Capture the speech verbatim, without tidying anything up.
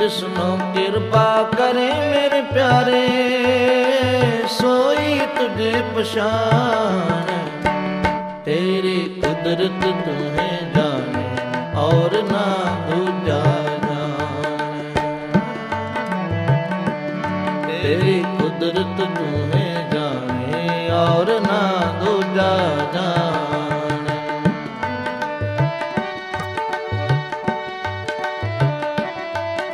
जिसनो कृपा करे मेरे प्यारे, सोई तुझे पहचान। तेरी कुदरत तुम्हें जाने और ना दूजा जाने। तेरी कुदरत तुम्हें जाने और ना दूजा जाने।